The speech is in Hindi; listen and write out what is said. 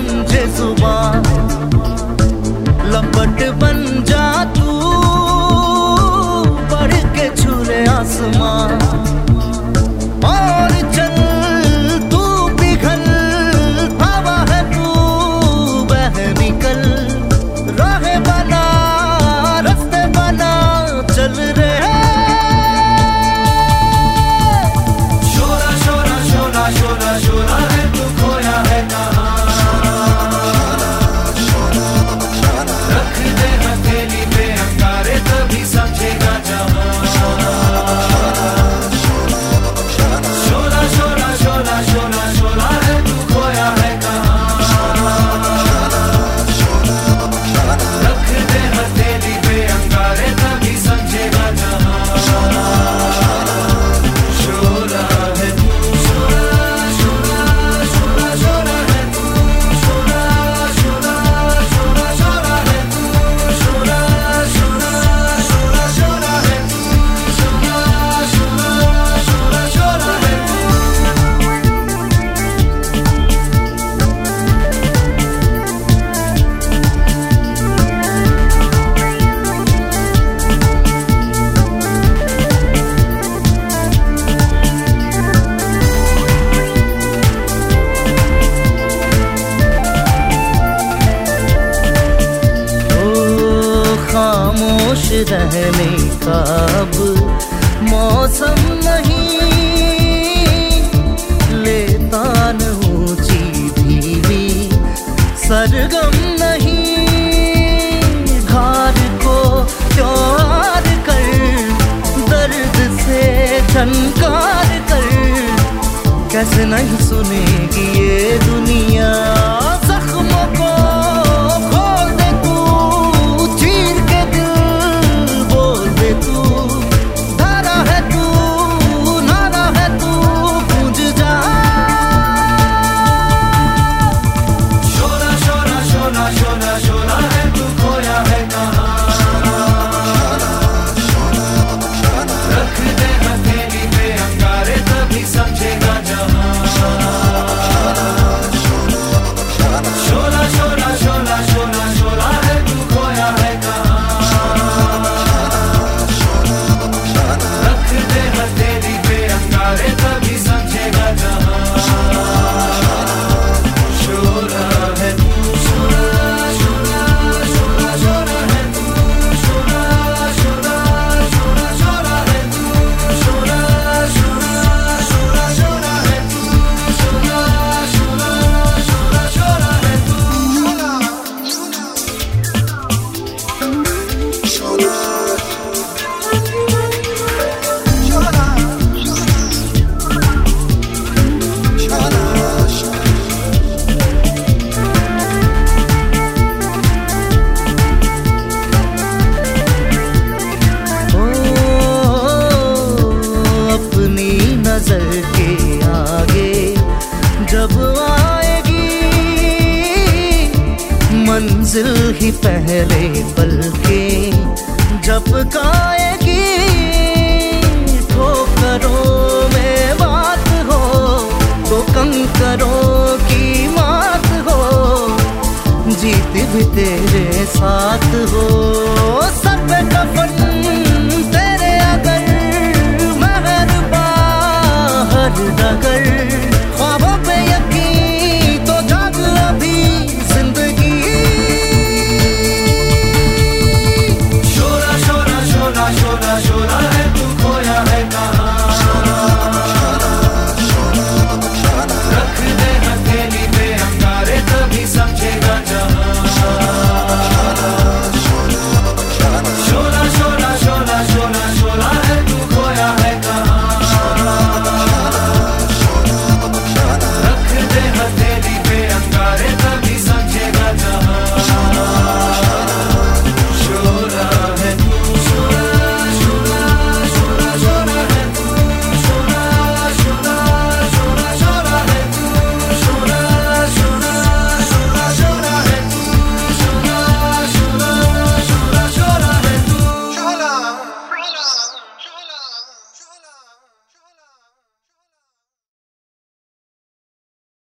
समझे जुबान, लपट बन जा तू बढ़ के छूले आसमान। और चल तू पिघल, हवा है तू बह निकल, राहें बना रास्ते बना चल रहे। शोला शोला शोला शोला शोला है तू खोया है कहाँ, रख दे हथेली पे अंगारे तभी समझेगा जहाँ। शोला शोला शोला शोला शोला है तू खोया है कहाँ, रख दे हथेली पे अंगारे तभी समझेगा जहाँ। शोला है तू शोला शोला शोला शोला है तू शोला शोला शोला शोला है तू शोला शोला शोला शोला है तू शोला शोला शोला शोला है तू। खामोश रहने का अब मौसम नहीं, लेता न ऊंची धीमी सरगम नहीं। घार को प्यार कर, दर्द से झनकार कर, कैसे नहीं सुनेगी ये दुनिया। जख्मों को खोल दे तू, चीर के दिल बोल दे तू, धारा है तू नारा है तू गूंज जा। शोला शोला शोला शोला शोला है तू खोया है कहाँ, रख दे हथेली पे अंगारे तभी समझेगा जहाँ। शोला शोला शोला शोला शोला है तू खोया है कहाँ, रख दे हथेली पे अंगारे तभी समझेगा जहाँ। शोला है तू शोला शोला शोला शोला है तू शोला शोला शोला शोला है तू शोला शोला शोला शोला है तू शोला शोला शोला शोला है तू। अपनी नजर के आगे जब आएगी मंजिल ही पहले पल के झपकाएगी। ठोकरों में बात हो तो कंकरों की मात हो, जीत भी तेरे साथ हो। सर पे कफन